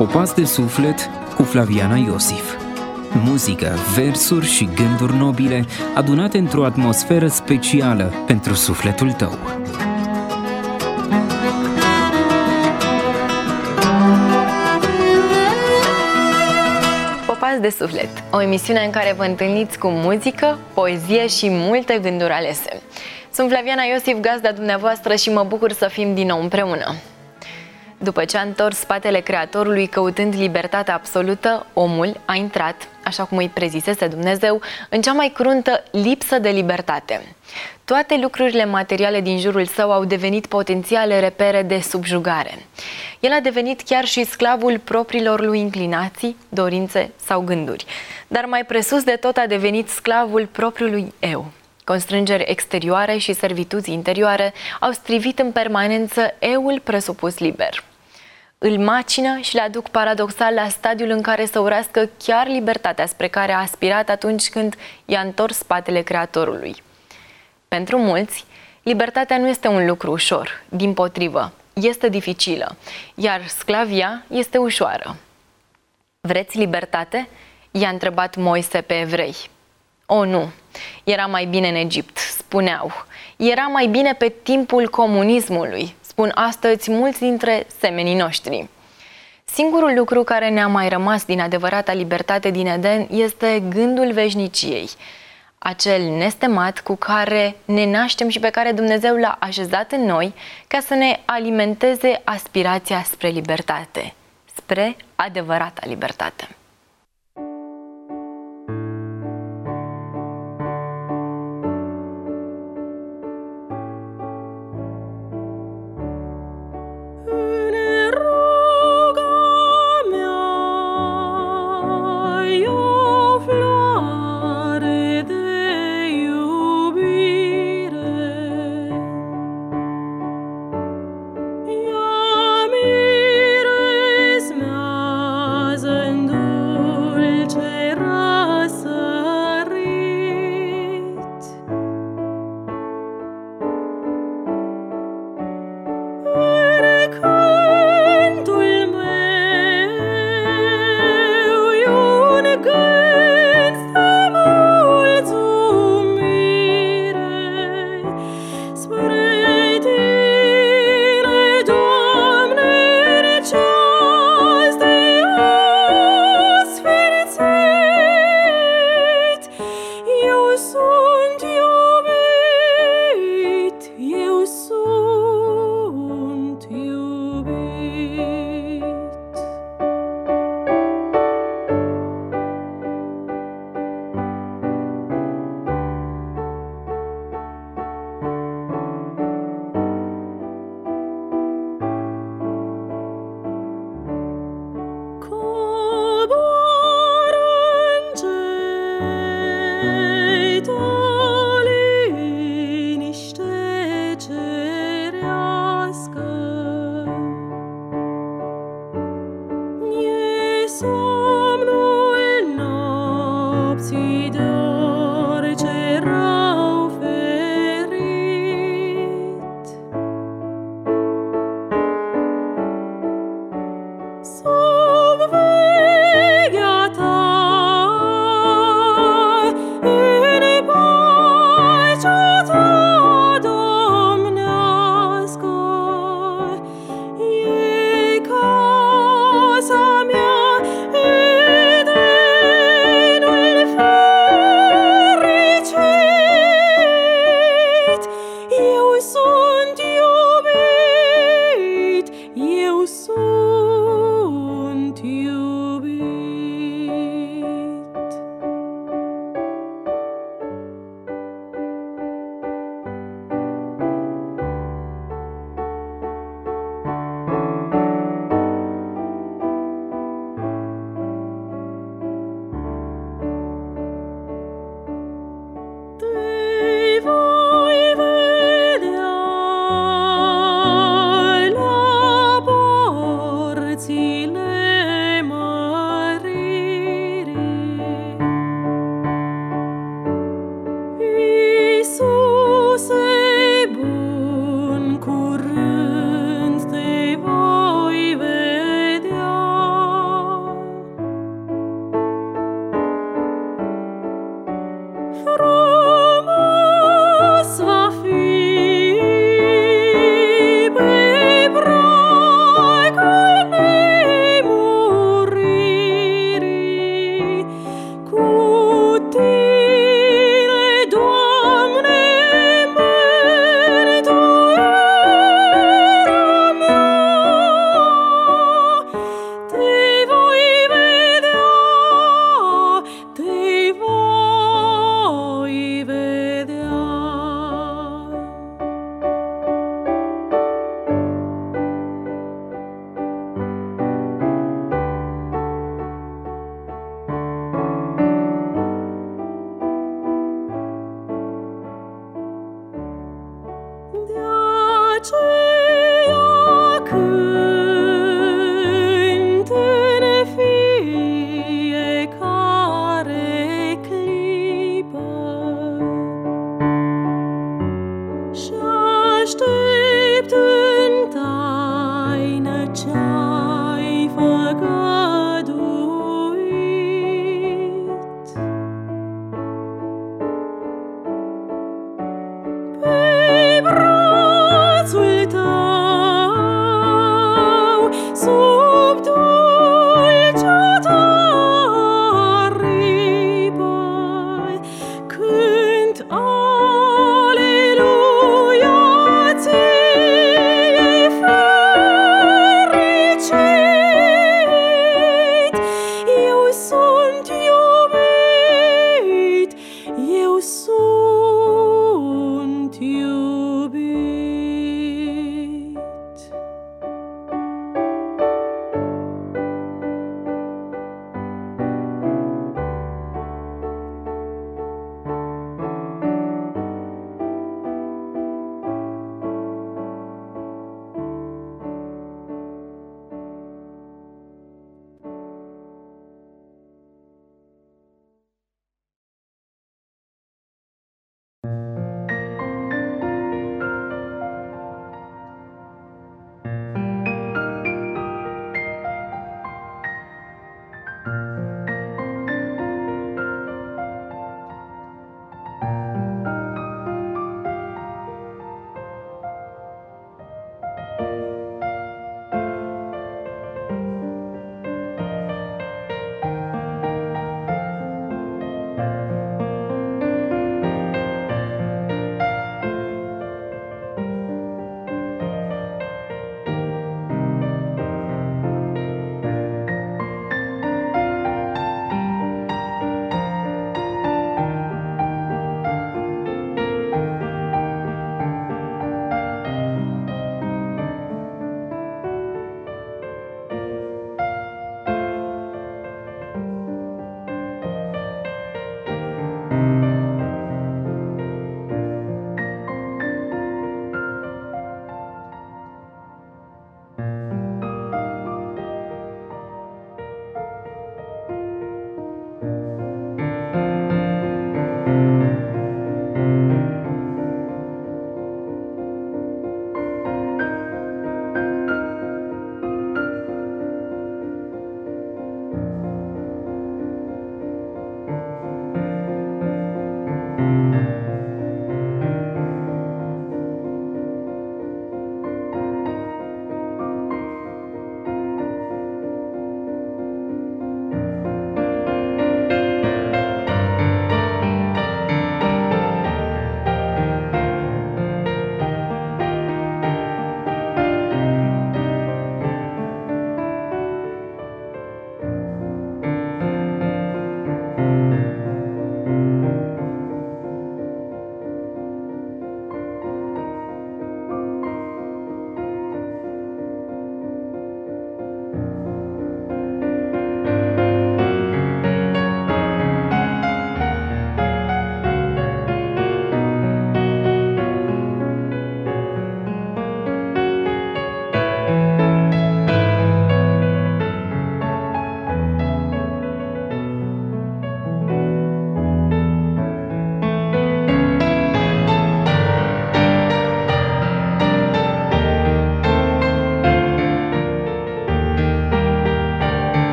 Popas de suflet cu Flaviana Iosif. Muzică, versuri și gânduri nobile adunate într-o atmosferă specială pentru sufletul tău. Popas de suflet, o emisiune în care vă întâlniți cu muzică, poezie și multe gânduri alese. Sunt Flaviana Iosif, gazda dumneavoastră, și mă bucur să fim din nou împreună. După ce a întors spatele Creatorului căutând libertatea absolută, omul a intrat, așa cum îi prezisese Dumnezeu, în cea mai cruntă lipsă de libertate. Toate lucrurile materiale din jurul său au devenit potențiale repere de subjugare. El a devenit chiar și sclavul propriilor lui inclinații, dorințe sau gânduri. Dar mai presus de tot a devenit sclavul propriului eu. Constrângeri exterioare și servituți interioare au strivit în permanență eul presupus liber. Îl macină și le aduc paradoxal la stadiul în care să urască chiar libertatea spre care a aspirat atunci când i-a întors spatele Creatorului. Pentru mulți, libertatea nu este un lucru ușor, dimpotrivă, este dificilă, iar sclavia este ușoară. Vreți libertate? I-a întrebat Moise pe evrei. O, nu, era mai bine în Egipt, spuneau. Era mai bine pe timpul comunismului, spun astăzi mulți dintre semenii noștri. Singurul lucru care ne-a mai rămas din adevărata libertate din Eden este gândul veșniciei, acel nestemat cu care ne naștem și pe care Dumnezeu l-a așezat în noi ca să ne alimenteze aspirația spre libertate, spre adevărata libertate. Ea miresmează-n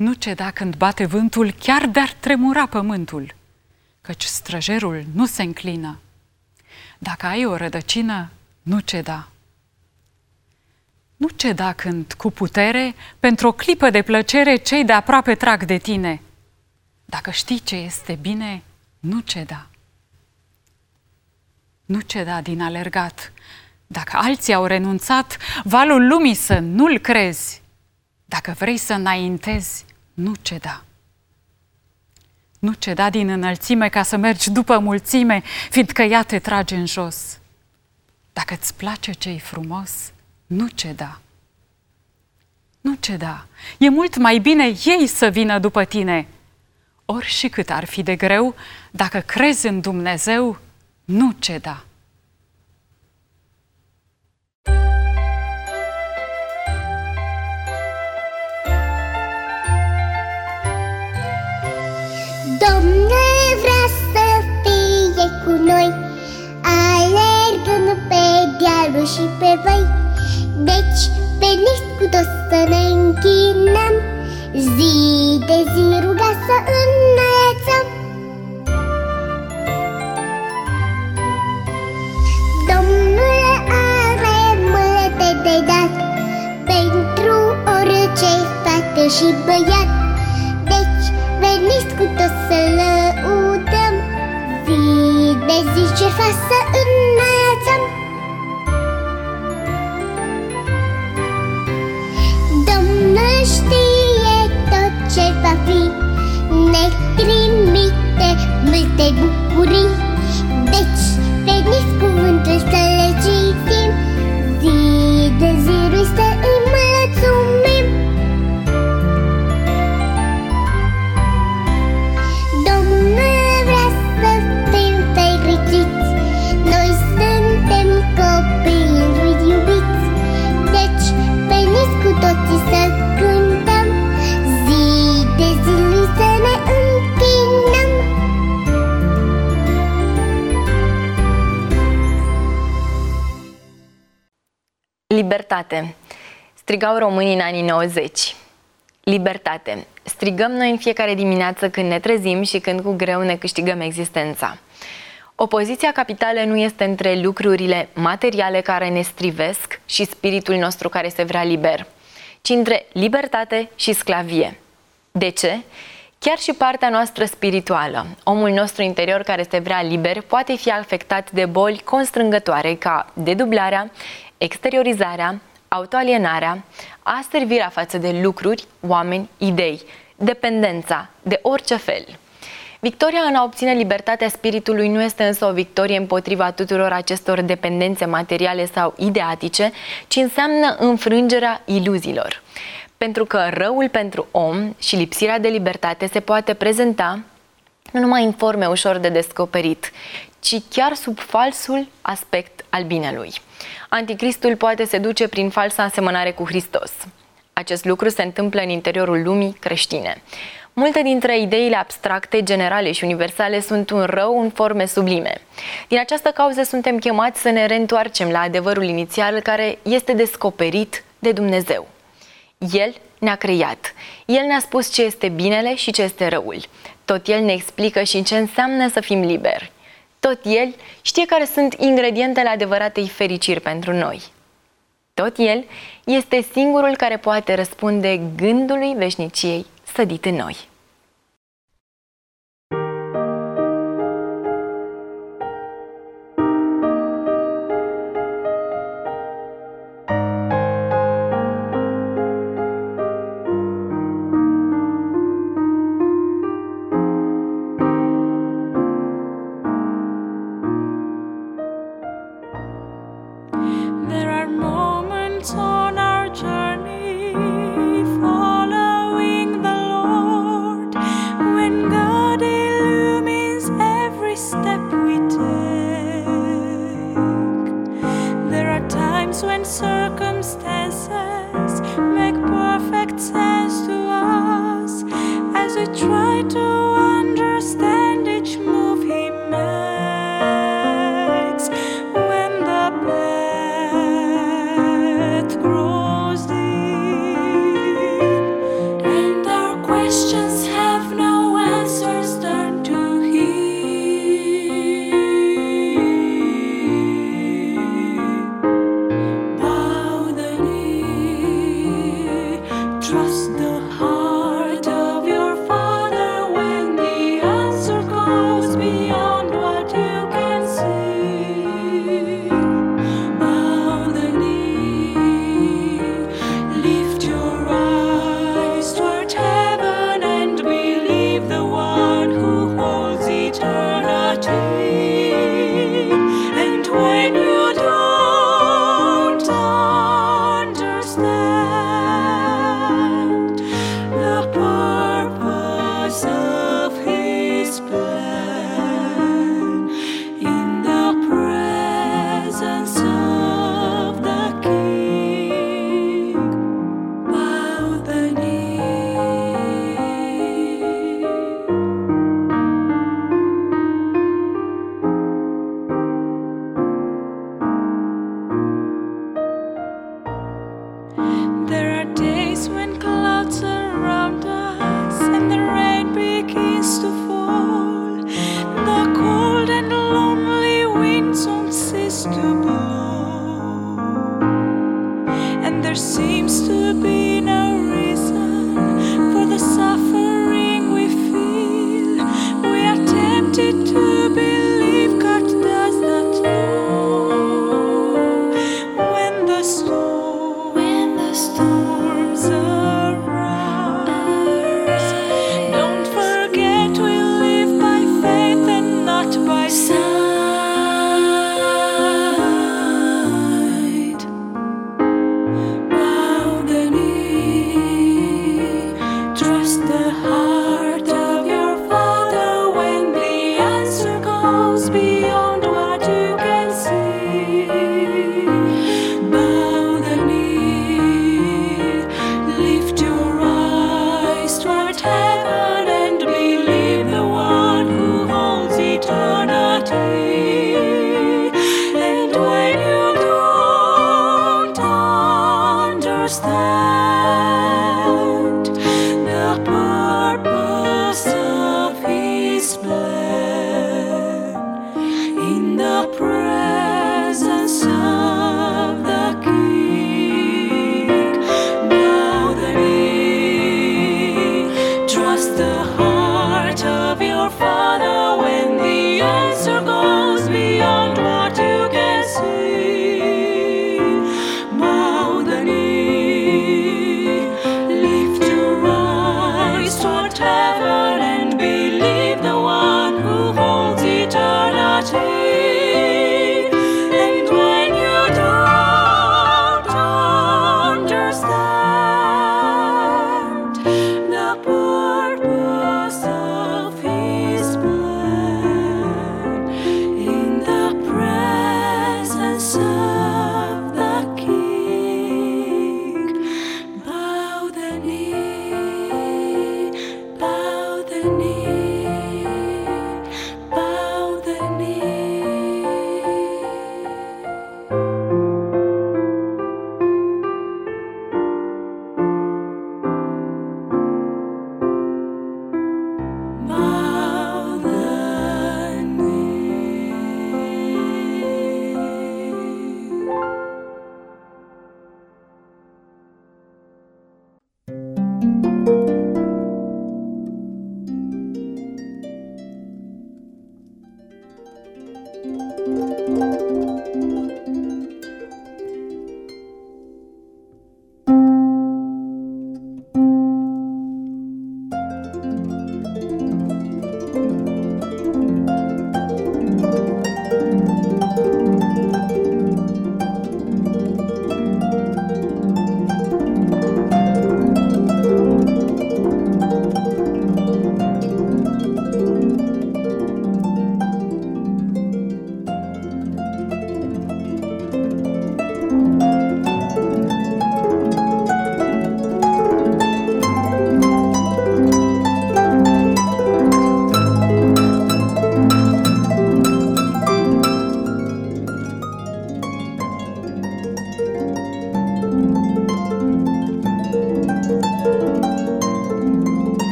Nu ceda când bate vântul, chiar de-ar tremura pământul, căci străjerul nu se înclină. Dacă ai o rădăcină, nu ceda. Nu ceda când, cu putere, pentru o clipă de plăcere, cei de aproape trag de tine. Dacă știi ce este bine, nu ceda. Nu ceda din alergat. Dacă alții au renunțat, valul lumii să nu-l crezi. Dacă vrei să înaintezi, nu ceda. Nu ceda din înălțime ca să mergi după mulțime, fiindcă ea te trage în jos. Dacă îți place ce-i frumos, nu ceda. Nu ceda. E mult mai bine ei să vină după tine. Ori și cât ar fi de greu, dacă crezi în Dumnezeu, nu ceda. Domnul vrea să fie cu noi, alergând pe dealuri și pe văi. Deci veniți cu toți să ne închinăm, zi de zi ruga să înălțăm. Domnul are multe de dat pentru orice fată și băiat. Deci veniți cu toți să lăudăm, zi de zi ce fac să înălțăm. Domnul știe tot ce va fi, ne trimite multe bucurii. Deci veniți cuvântul să le citim, zi de zi lui să îi mulțumim. Domnul vrea să fim fericiți, noi suntem copii lui iubiți. Deci veniți cu toții să cântăm, zi de zi lui să ne închinăm. Libertate. Strigau românii în anii 90. Libertate. Strigăm noi în fiecare dimineață când ne trezim și când cu greu ne câștigăm existența. Opoziția capitală nu este între lucrurile materiale care ne strivesc și spiritul nostru care se vrea liber, ci între libertate și sclavie. De ce? Chiar și partea noastră spirituală, omul nostru interior care se vrea liber, poate fi afectat de boli constrângătoare ca dedublarea, exteriorizarea, autoalienarea, aservirea față de lucruri, oameni, idei, dependența, de orice fel. Victoria în a obține libertatea spiritului nu este însă o victorie împotriva tuturor acestor dependențe materiale sau ideatice, ci înseamnă înfrângerea iluziilor. Pentru că răul pentru om și lipsirea de libertate se poate prezenta nu numai în forme ușor de descoperit, ci chiar sub falsul aspect al binelui. Anticristul poate seduce prin falsa asemănare cu Hristos. Acest lucru se întâmplă în interiorul lumii creștine. Multe dintre ideile abstracte, generale și universale sunt un rău în forme sublime. Din această cauză suntem chemați să ne reîntoarcem la adevărul inițial care este descoperit de Dumnezeu. El ne-a creat. El ne-a spus ce este binele și ce este răul. Tot El ne explică și ce înseamnă să fim liberi. Tot El știe care sunt ingredientele adevăratei fericiri pentru noi. Tot El este singurul care poate răspunde gândului veșniciei sădit în noi. On our journey, following the Lord, when God illumines every step we take. There are times when circumstances make perfect sense to us as we try to understand each move He makes. When the grows deep and our there seems to be no reason for the suffering we feel. We are tempted to believe God does not know. When the storms arise, don't forget we live by faith and not by sight. Bow the knee.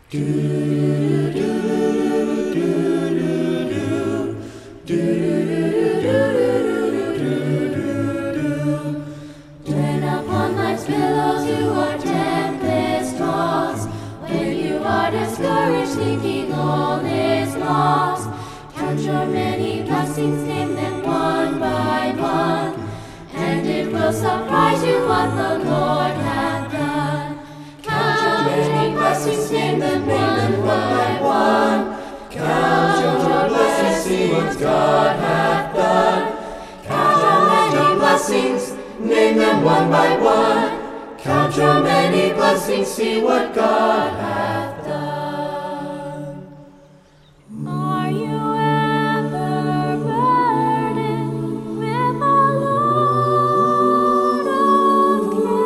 When upon life's billows you are tempest tossed, when you are discouraged thinking all is lost, count your many blessings, name them one by one, and it will surprise you what the Lord hath done. Count your many blessings, name them one by one. Count your blessings, see what God hath done. Count your many blessings, name them one by one. Count your many blessings, see what God hath done. Are you ever burdened with a load of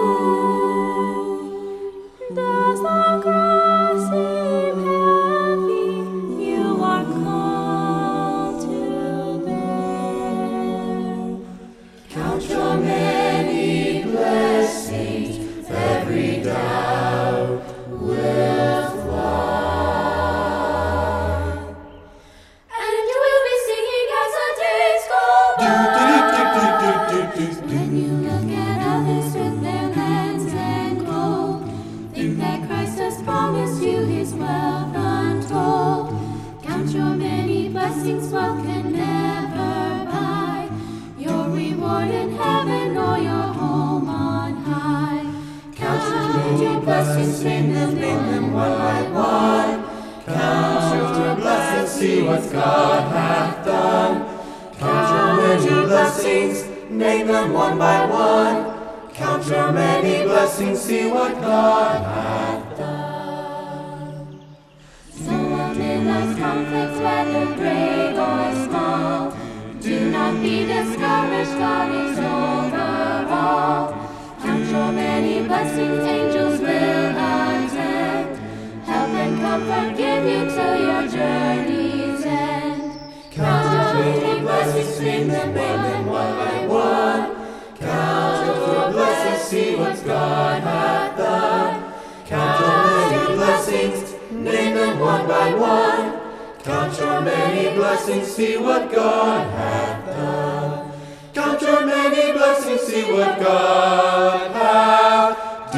care? Does the cross seem heavy you are called to bear? Count your many blessings, every doubt will fly. And you will be singing as the days go by. When you look at others with their lands and gold, think that Christ has promised you his wealth untold. Count your many blessings, wealth can never buy your reward in heaven or your home on high. Count your blessings, name them one by one. Count your blessings, see what God hath done. Count your many blessings, name them one by one. Count your many blessings, see what God hath done. So amid life's conflicts, whether great or small, do not be discouraged, God is over all. Count your many blessings, angels will attend, help and comfort give you till your journey's end. Count your many blessings, name them one by one. Count your blessings, see what God hath done. Count your many blessings, name them one by one. Count your many blessings, see what God hath done. Count your many blessings, see what God hath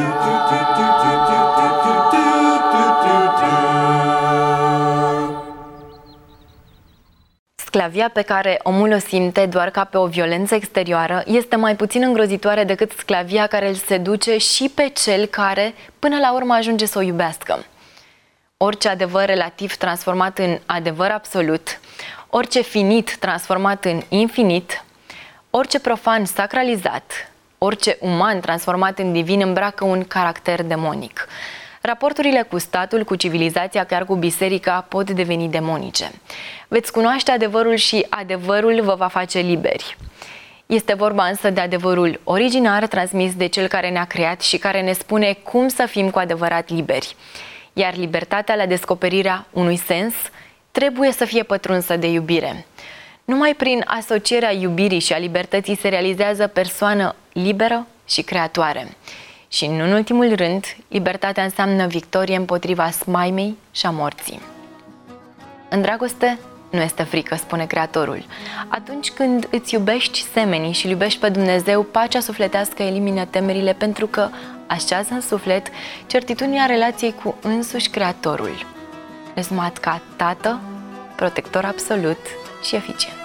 Sclavia pe care omul o simte doar ca pe o violență exterioară este mai puțin îngrozitoare decât sclavia care îl seduce și pe cel care, până la urmă, ajunge să o iubească. Orice adevăr relativ transformat în adevăr absolut, orice finit transformat în infinit, orice profan sacralizat, orice uman transformat în divin îmbracă un caracter demonic. Raporturile cu statul, cu civilizația, chiar cu biserica pot deveni demonice. Veți cunoaște adevărul și adevărul vă va face liberi. Este vorba însă de adevărul originar transmis de Cel care ne-a creat și care ne spune cum să fim cu adevărat liberi. Iar libertatea la descoperirea unui sens trebuie să fie pătrunsă de iubire. Numai prin asocierea iubirii și a libertății se realizează persoană liberă și creatoare. Și, în ultimul rând, libertatea înseamnă victorie împotriva smaimei și a morții. În dragoste nu este frică, spune Creatorul. Atunci când îți iubești semenii și iubești pe Dumnezeu, pacea sufletească elimină temerile pentru că așează în suflet certitudinea relației cu însuși Creatorul, rezumat ca Tată, protector absolut și eficient.